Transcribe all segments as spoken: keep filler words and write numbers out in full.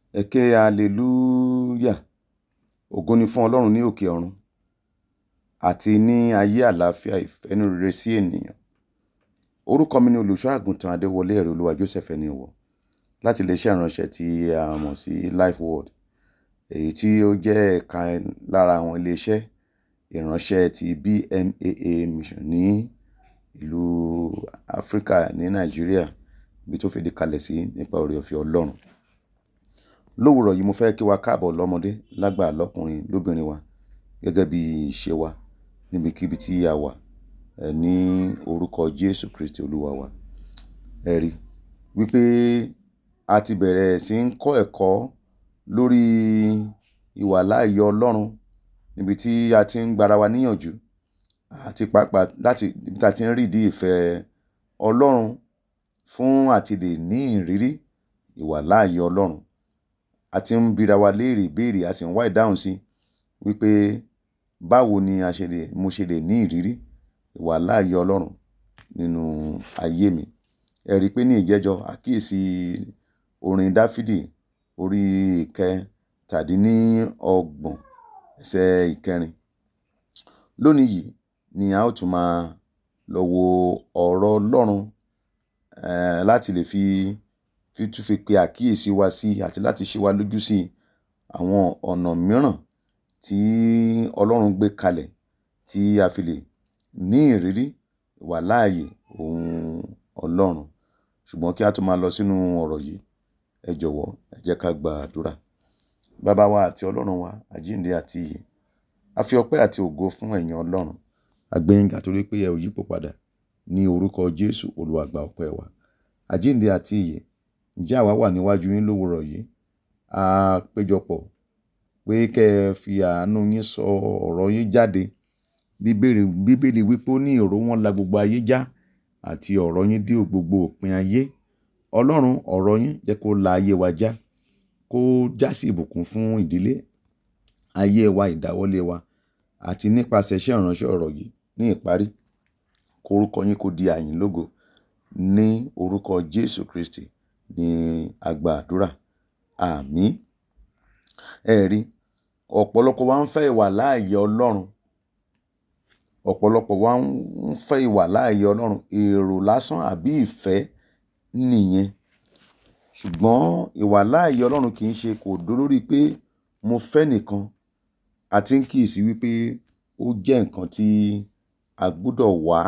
Ẹ ké hallelujah. Ògo ni fún Ọlọ́run ní òkè ọ̀run àti ní ayé àlàáfíà ìfẹ́ inú rere sí ènìyàn. Orúkọ mi ni olùṣọ́ àgùntàn Adéwọlé ẹ̀rí olúwa Joseph ẹni ọ̀wọ̀ láti iléeṣẹ́ ìránṣẹ́ tí a mọ̀ sí Life Word, èyí tí ó jẹ́ ẹ̀ka lára àwọn iléeṣẹ́ ìránṣẹ́ ti B M A A Mission ní ìlú Áfíríkà ní Nàìjíríà, ibi tó fìdí kalẹ̀ sí nípa oore ọ̀fẹ́ Ọlọ́run. Lówùrọ̀ yìí mo fẹ́ kí wa káàbọ̀ lọ́mọdé lágbà lọ́kùnrin lóbìnrin wa gẹ́gẹ́ bí ìṣe wa níbikíbi tí a wà ní orúkọ Jésù Kristi Olúwa wa. Ẹ rí wípé a ti bẹ̀rẹ̀ sí ń kọ́ ẹ̀kọ́ lórí ìwàláàyè Ọlọ́run níbi tí a ti ń gbara wa níyànjú àti pàápàá láti ibi tí a ti ń rí ìdí ìfẹ́ Ọlọ́run fún àti lè ní ìrírí ìwàláàyè Ọlọ́run. A ti ń bira wa léèrè ìbéèrè, a sì ń wá ìdáhùn sí wípé báwo ni a ṣe lè mo ṣe lè ní ìrírí ìwàláàyè Ọlọ́run nínú ayé mi. Ẹ rí pé ní ìjẹ́jọ́ àkíyèsí orin Dáfídì orí ìkẹtàdínníọgbọ̀n ẹsẹ̀ ìkẹrin. Lónìí yìí ni a ó tún máa lọ wo ọ̀rọ̀ Ọlọ́run eh, láti lè fi fi tún fi pe àkíyèsí wa sí àti láti ṣe wa lójú sí àwọn ọ̀nà mìíràn tí Ọlọ́run gbé kalẹ̀ tí a fi lè ní ìrírí ìwàláàyè ohun Ọlọ́run. Ṣùgbọ́n kí a tó máa lọ sínú ọ̀rọ̀ yìí, ẹ jọ̀wọ́ ẹ jẹ́ ká gba àdúrà. Baba wa àti Ọlọ́run wa, àjíǹde àti ìyè, a fi ọpẹ́ àti ògo fún ẹ̀yin Ọlọ́run. A gbé yín ga torí pé ẹ ò yípo padà ní orúkọ Jésù Olúwa gba ọpẹ́ wa. Àjíǹde àti ìyè, ǹjẹ́ àwa wà níwájú yín lówùrọ̀ yìí, a péjọpọ̀ pé kẹ́ ẹ fi àánú yín sọ ọ̀rọ̀ yín jáde. Bíbélì Bíbélì wípé ó ní èrò wọn la gbogbo ayé já àti ọ̀rọ̀ yín dé gbogbo òpin ayé. Ọlọ́run, ọ̀rọ̀ yín jẹ́ kó la ayé wa já, kó já sí ìbùkún fún ìdílé, ayé wa, ìdáwọ́lé wa àti nípasẹ̀ iṣẹ́ ìránṣẹ́ ọ̀rọ̀ yìí ní ìparí. Kó orúkọ yín kó di àyìn lógo ní orúkọ Jésù Kristi ní a gba àdúrà. Àmín. Ẹ rí, ọ̀pọ̀lọpọ̀ wa ń fẹ́ ìwàláàyè Ọlọ́run. Ọ̀pọ̀lọpọ̀ wa ń fẹ́ ìwàláàyè Ọlọ́run, èrò lásán àbí ìfẹ́ nìyẹn. Ṣùgbọ́n ìwàláàyè Ọlọ́run kì í ṣe kò dúró lórí pé mo fẹ́ nìkan. A ti ń kíyèsí wípé ó jẹ́ nǹkan tí a gbọ́dọ̀ wá,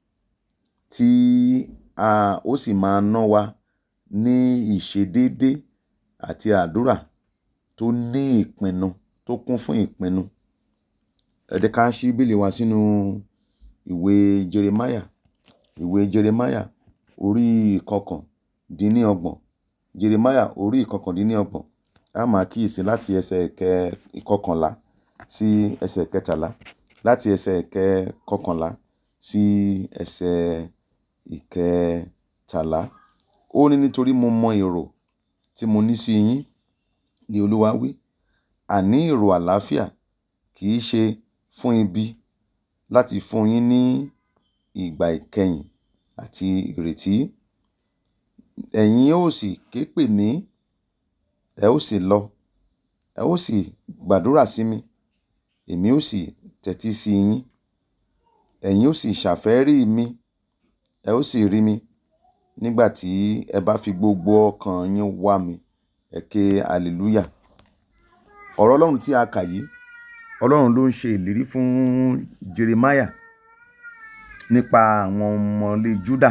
tí a ó sì máa ná wa ní ìṣedéédé àti àdúrà tó ní ìpinnu, tó kún fún ìpinnu. Ẹ jẹ́ ká ṣí Bíbélì wa sínú ìwé Jeremiah, ìwé Jeremiah orí ìkọkàndínníọgbọ̀n. Jeremiah orí ìkọkàndínníọgbọ̀n. A máa kíyèsí láti ẹsẹ̀ ìkọkànlá sí ẹsẹ̀ ìkẹtàlá, láti ẹsẹ̀ ìkọkànlá sí ẹsẹ̀ ìkẹtàlá. Ó ní nítorí mo mọ èrò tí mo ní sí yín, ni Olúwa wí, àní èrò àlàáfíà, kì í ṣe fún ibi, láti fún yín ní ìgbà ìkẹyìn àti ìrètí. Ẹ̀yin ó sì ké pè mí, ẹ ó sì lọ, ẹ ó sì gbàdúrà sí mi, èmi ó sì tẹ́tí sí yín. Ẹ̀yin ó sì ṣàfẹ́rí mi, ẹ ó sì rí mi, nígbà tí ẹ bá fi gbogbo ọkàn yín wá mi. Ẹ ké hallelujah. Ọ̀rọ̀ Ọlọ́run tí a kà yìí, Ọlọ́run ló ń ṣe ìlérí fún Jeremiah nípa àwọn ọmọlé Júdà.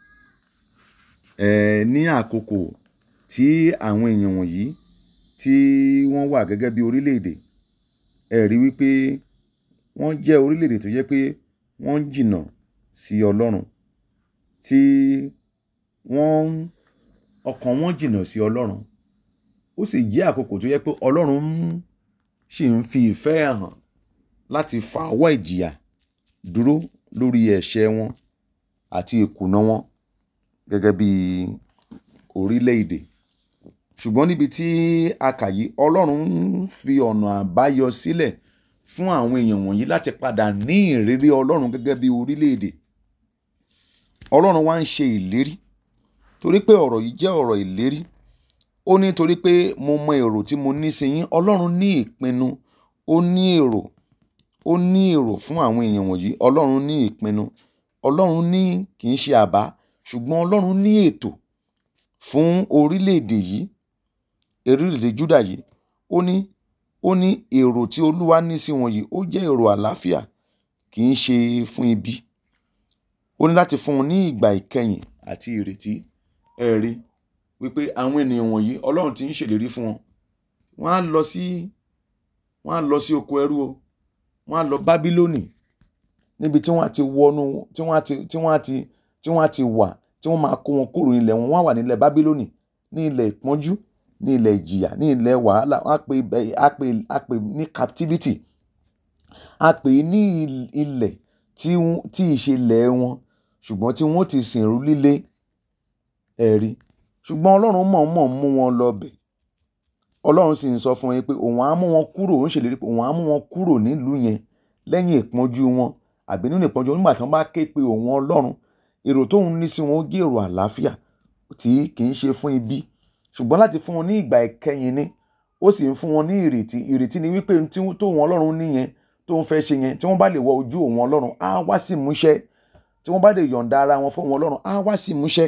Eh, ní àkókò tí àwọn èèyàn wọ̀nyí tí wọ́n wà gẹ́gẹ́ bí orílẹ̀-èdè, ẹ rí wípé wọ́n jẹ́ orílẹ̀-èdè tó jẹ́ pé wọ́n jìnnà sí Ọlọ́run, tí wọ́n ọkàn wọn jìnnà sí Ọlọ́run. Ó sì jẹ́ àkókò tó jẹ́ pé Ọlọ́run sì ń fi ìfẹ́ hàn láti fa ọwọ́ ìjìyà dúró lórí ẹ̀ṣẹ̀ wọn àti ìkùnà wọn gẹ́gẹ́ bí orílẹ̀-èdè. Ṣùgbọ́n níbi tí a kà yìí, Ọlọ́run ń fi ọ̀nà àbáyọ sílẹ̀ fún àwọn èèyàn wọ̀nyí láti padà ní ìrírí Ọlọ́run gẹ́gẹ́ bí orílẹ̀-èdè. Ọlọ́run wá ń ṣe ìlérí, torí pé ọ̀rọ̀ yìí jẹ́ ọ̀rọ̀ ìlérí. ó ní torí pé mo mọ èrò tí mo ní sí yín. Ọlọ́run ní ìpinnu, ó ní èrò, ó ní èrò fún àwọn èèyàn wọ̀nyí. Ọlọ́run ní ìpinnu, Ọlọ́run ní kì í ṣe àbá, ṣùgbọ́n Ọlọ́run ní ètò fún orílẹ̀-èdè yìí, orílẹ̀-èdè Júdà yìí. Ó ní, ó ní èrò tí Olúwa ní sí wọn yìí, ó jẹ́ èrò àlàáfíà, kì í ṣe fún ibi. Ó ní láti fún wọn ní ìgbà ìkẹyìn àti ìrètí. Ẹ rí wípé àwọn ènìyàn wọ̀nyí Ọlọ́run ti ń ṣèlérí fún wọn. Wọ́n á lọ sí, wọ́n á lọ sí oko ẹrú o. Wọ́n á lọ Bábílónì, níbi tí wọ́n á ti wọnú, tí wọ́n á ti, tí wọ́n á ti, tí wọ́n á ti wà, tí wọ́n máa kó wọn kúrò nílẹ̀ wọn. Wọ́n á wà nílẹ̀ Bábílónì, ní ilẹ̀ ìpọ́njú, ní ilẹ̀ ìjìyà, ní ilẹ̀ wàhálà. Wọ́n á pè, á pè, á pè ní captivity. Á pè ní ilẹ̀ tí, tí ìṣẹ̀lẹ̀ wọn, ṣùgbọ́n tí wọ́n ti sìnrú líle. Ẹ rí. Ṣùgbọ́n Ọlọ́run mọ̀ọ́mọ̀ mú wọn lọ bẹ̀. Ọlọ́run sì ń sọ fún wọn pé òun á mú wọn kúrò, ó ń ṣèlérí pé òun á mú wọn kúrò nílùú yẹn lẹ́yìn ìpọ́njú wọn, àbí nínú ìpọ́njú wọn, nígbà tí wọ́n bá ké pe òun Ọlọ́run. Èrò tóun ní sí wọn ó jẹ́ èrò àlàáfíà, tí kì í ṣe fún ibi, ṣùgbọ́n láti fún wọn ní ìgbà ìkẹyìn ni. Ó sì ń fún wọn ní ìrètí. Ìrètí ni wípé tí tóun Ọlọ́run ní yẹn, tóun fẹ́ ṣe yẹn, tí wọ́n bá lè wọ ojú òun Ọlọ́run, á wá sí ìmúṣẹ. Tí wọ́n bá lè yọ̀ǹda ara wọn fún òun Ọlọ́run, á wá sí ìmúṣẹ.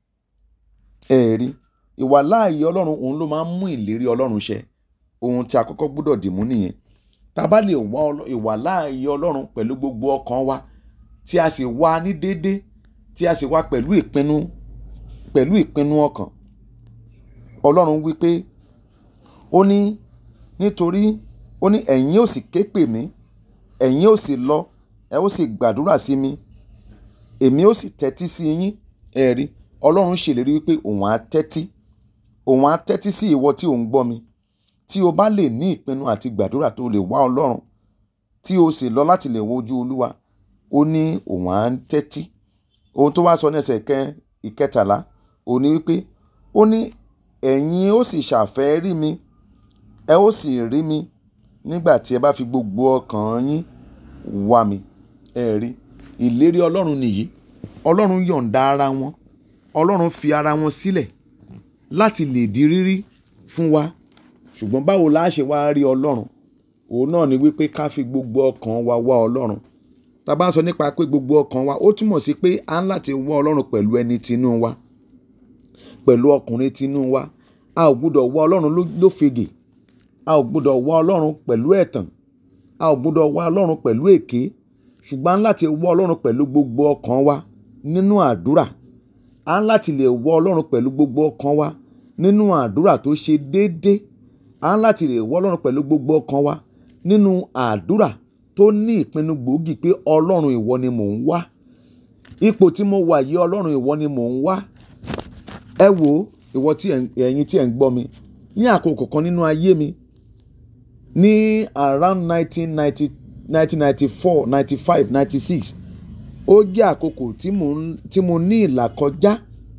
Ẹ rí. Ìwàláàyè Ọlọ́run òun ló máa ń mú ìlérí Ọlọ́run ṣẹ. Ohun tí a kọ́kọ́ gbọ́dọ̀ dìmú nìyẹn. Tá bá lè wá ìwàláàyè Ọlọ́run pẹ̀lú gbogbo ọkàn wa, tí a sì wá ní déédé, tí a sì wá pẹ̀lú ìpinnu, pẹ̀lú ìpinnu ọkàn. Ọlọ́run wí pé, ó ní, nítorí ó ní ẹ̀yin ó sì ké pè mí, ẹ̀yin ó sì lọ, ẹ ó sì gbàdúrà sí mi, èmi ó sì tẹ́tí sí yín. Ẹ rí. Ọlọ́run ṣèlérí wípé òun á tẹ́tí, òun á tẹ́tí sí ìwọ tí ò ń gbọ́ mi. Tí o bá lè ní ìpinnu àti gbàdúrà tó lè wá Ọlọ́run, tí o sì lọ láti lè wo ojú Olúwa, ó ní òun á tẹ́tí. Ohun tó wá sọ ní ẹsẹ̀ ìkẹ, ìkẹtàlá, ó ní wípé, ó ní ẹ̀yin ó sì ṣàfẹ́ rí mi, ẹ ó sì rí mi nígbà tí ẹ bá fi gbogbo ọkàn yín wá mi. Ẹ rí. Ìlérí Ọlọ́run nìyí. Ọlọ́run yọ̀ǹda ara wọn. Ọlọ́run fi ara wọn sílẹ̀ láti lè di rírí fún wa. Ṣùgbọ́n báwo la ṣe wá rí Ọlọ́run? Òun náà ni wípé ká fi gbogbo ọkàn wa wá Ọlọ́run. Tá bá sọ nípa pé gbogbo ọkàn wa, ó túmọ̀ sí pé a ń láti wá Ọlọ́run pẹ̀lú ẹni tinú wa, pẹ̀lú ọkùnrin tinú wa. A ò gbọdọ̀ wá Ọlọ́run lófegè. A ò gbọdọ̀ wá Ọlọ́run pẹ̀lú ẹ̀tàn. A ò gbọdọ̀ wá Ọlọ́run pẹ̀lú èké. Ṣùgbọ́n a ń láti wá Ọlọ́run pẹ̀lú gbogbo ọkàn wa nínú àdúrà. A ń láti lè wá Ọlọ́run pẹ̀lú gbogbo ọkàn wa nínú àdúrà tó ṣe déédé. A ń láti lè wá Ọlọ́run pẹ̀lú gbogbo ọkàn wa nínú àdúrà tó ní ìpinnu gbòógì pé Ọlọ́run ìwọ ni mò ń wá. Ipò tí mo wà yìí, Ọlọ́run ìwọ ni mò ń wá. Ẹ wò, ìwọ tí ẹ̀yin tí ẹ̀ ń gbọ́ mi, ní àkókò kan nínú ayé mi, ní around nineteen ninety, nineteen ninety-four, ninety-five, ninety-six, ó jẹ́ àkókò tí mò ń, tí mo ní ìlàkọjá.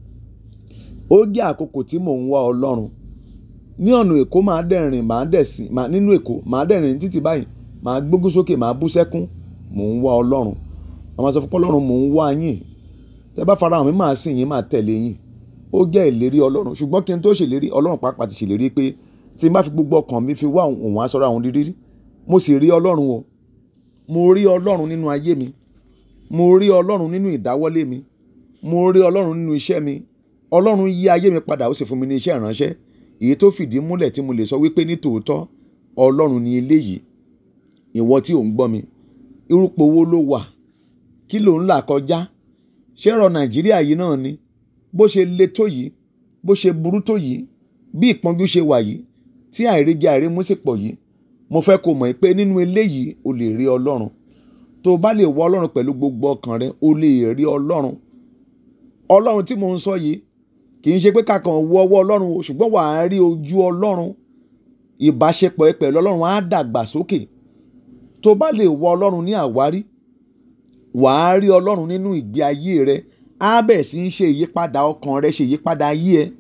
Ó jẹ́ àkókò tí mò ń wá Ọlọ́run. Ní ọ̀nà Èkó máa dẹ̀rìn, máa dẹ̀sìn, máa nínú Èkó, máa dẹ̀rìn títí báyìí, máa gbógun sókè, máa bú sẹ́kún. Mò ń wá Ọlọ́run. Àwọn sọ fún Ọlọ́run, mò ń wá yín. Tẹ́ bá farahàn mi, máa sìn yín, máa tẹ̀lé yín. Ó jẹ́ ìlérí Ọlọ́run. Ṣùgbọ́n kí n tó ṣèlérí, Ọlọ́run pàápàá ti ṣèlérí pé tí n bá fi gbogbo ọkàn mi fi wá òun, á sọ̀rọ̀ àwọn dídí. Mo sì rí Ọlọ́run o. Mo rí Ọlọ́run nínú ayé mi. Mo rí Ọlọ́run nínú ìdáwọ́lé mi. Mo rí Ọlọ́run nínú iṣẹ́ mi. Ọlọ́run yí ayé mi padà, ó sì fún mi ní iṣẹ́ ìránṣẹ́, èyí tó fìdí múlẹ̀ tí mo lè sọ wípé ní tòótọ́ Ọlọ́run ni eléyìí. Ìwọ tí ò ń gbọ́ mi, irúpò wo ló wà? Kí ló ń là kọjá? Ṣé ọ̀rọ̀ Nàìjíríà yìí náà ni? Bó ṣe le tó yìí, bó ṣe burú tó yìí, bí ìpọ́njú ṣe wà yìí, tí àìríjẹ àìrímú sì pọ̀ yìí, mo fẹ́ kó mọ̀ pé nínú eléyìí o lè rí Ọlọ́run. Tó o bá lè wá Ọlọ́run pẹ̀lú gbogbo ọkàn rẹ, o lè rí Ọlọ́run. Ọlọ́run tí mò ń sọ yìí kì í ṣe pé ká kàn wọ ọwọ́ Ọlọ́run o, ṣùgbọ́n wà á rí ojú Ọlọ́run. Ìbáṣepọ̀ ẹ pẹ̀lú Ọlọ́run á dàgbà sókè. Tó o bá lè wá Ọlọ́run ní àwárí, wà á rí Ọlọ́run nínú ìgbé ayé rẹ. Á bẹ̀rẹ̀ sí í ṣe ìyípadà ọkàn rẹ, ṣe ìyípadà ayé ẹ.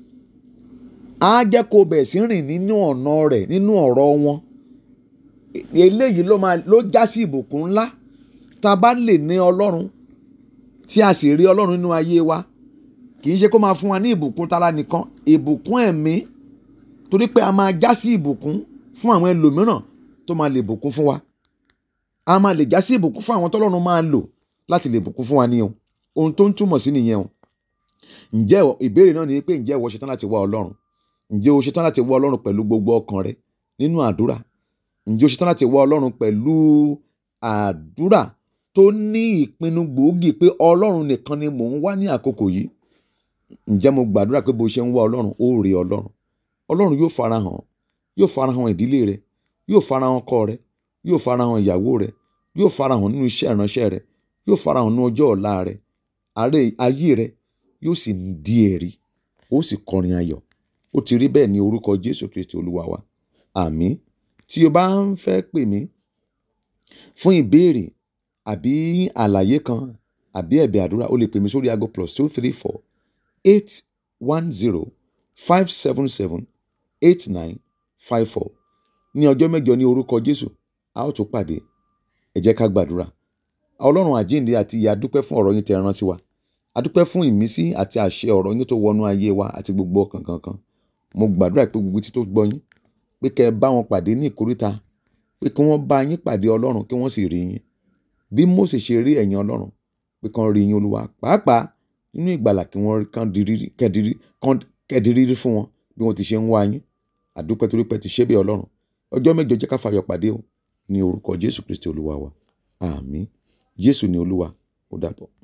Á jẹ́ kó bẹ̀rẹ̀ sí rìn nínú ọ̀nà rẹ̀, nínú ọ̀rọ̀ wọn. Eléyìí ló máa, ló já sí ìbùkún ńlá. Tá bá lè ní Ọlọ́run, tí a sì rí Ọlọ́run nínú ayé wa, kì í ṣe kó máa fún wa ní ìbùkún tara nìkan, ìbùkún ẹ̀mí, torí pé a máa já sí ìbùkún fún àwọn ẹlòmíràn tó máa lè bùkún fún wa. A máa lè já sí ìbùkún fún àwọn tọ́lọ́run máa lò láti lè bùkún fún wa ní o. Ohun tó ń túmọ̀ sí nìyẹn o. Ǹjẹ́ ìbéèrè náà ni pé ǹjẹ́ ìwọ ṣetán láti wá Ọlọ́run? Ǹjẹ́ o ṣetán láti wá Ọlọ́run pẹ̀lú gbogbo ọkàn rẹ nínú àdúrà? Ǹjẹ́ o ṣetán láti wá Ọlọ́run pẹ̀lú àdúrà tó ní ìpinnu gbòógì pé Ọlọ́run nìkan ni mò ń wá ní àkókò yìí? Ǹjẹ́ mo gbàdúrà pé bó ṣe ń wá Ọlọ́run, ó rí Ọlọ́run. Ọlọ́run yóò farahàn, yóò farahàn ìdílé rẹ, yóò farahàn ọkọ rẹ, yóò farahàn ìyàwó rẹ, yóò farahàn nínú iṣẹ́ ìránṣẹ́ rẹ, yóò farahàn nínú ọjọ́ ọ̀la rẹ, àárẹ̀ ayé rẹ yóò sì di ẹ̀rí, ó sì kọrin ayọ̀. Ó ti rí bẹ́ẹ̀ ní orúkọ Jésù Kristi Olúwa wa. Àmín. Tí o bá ń fẹ́ pè mí fún ìbéèrè àbí àlàyé kan àbí ẹ̀bẹ̀ àdúrà, o lè pè mí sórí aago plus two three four eight one zero five seven seven eight nine five four. Ní ọjọ́ mẹ́jọ ní orúkọ Jésù, a ó tún pàdé. Ẹ jẹ́ ká gbàdúrà. Ọlọ́run àjíǹde àti ìyè, a dúpẹ́ fún ọ̀rọ̀ yín tẹ́ rán sí wa. A dúpẹ́ fún ìmísí àti àṣẹ ọ̀rọ̀ yín tó wọnú ayé wa àti gbogbo ọkàn kankan. Mo gbàdúrà pé gbogbo tí tó gbọ́ yín, pé kẹ́ ẹ bá wọn pàdé ní ìkóríta, pé kí wọ́n bá yín pàdé Ọlọ́run, kí wọ́n sì rí yín. Bí Mósè ṣe rí ẹ̀yin Ọlọ́run, pé kán rí yín Olúwa. Pàápàá nínú ìgbàlà kí wọ́n kẹ́dìrí rí fún wọn bí wọ́n ti ṣe ń wá yín. A dúpẹ́ torí pé ti ṣe bẹ́ẹ̀ Ọlọ́run. Ọjọ́ mẹ́jọ jẹ́ ká fayọ̀ pàdé o, ní orúkọ Jésù Kristi Olúwa wa. Àmín. Jésù ni Olúwa. Ó dàbọ̀.